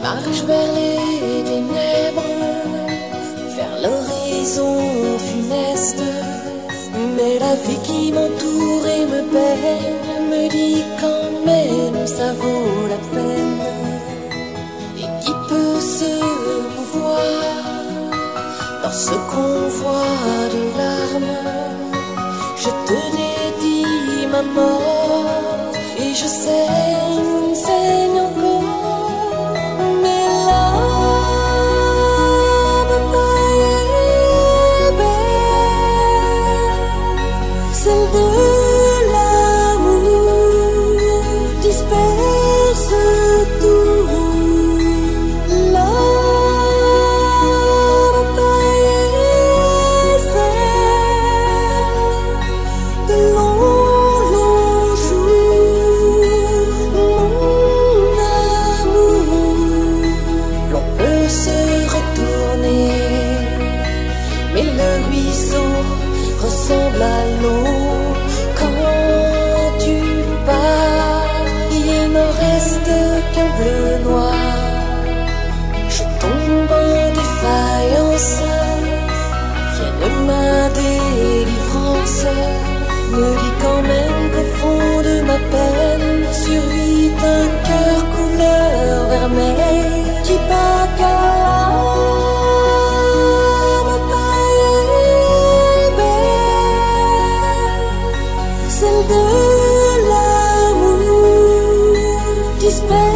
Marche vers les ténèbres, vers l'horizon funeste. Mais la vie qui m'entoure et me peine me dit quand même ça vaut la peine. Et qui peut se mouvoir dans ce convoi de larmes? Je te dédie ma mort et je saigne encore. Mais la bataille est belle, celle de l'amour disperse tout. La bataille est celle de longs jours, mon amour. L'on peut se retourner, mais le ruisseau ressemble à l'eau. Quand tu pars, il n'en reste qu'un bleu noir. Je tombe en défaillance, vienne ma délivrance. Me dit quand même qu'au fond de ma peine survit un cœur couleur vermeil qui bat qu'à la bataille est belle, celle de l'amour disperse.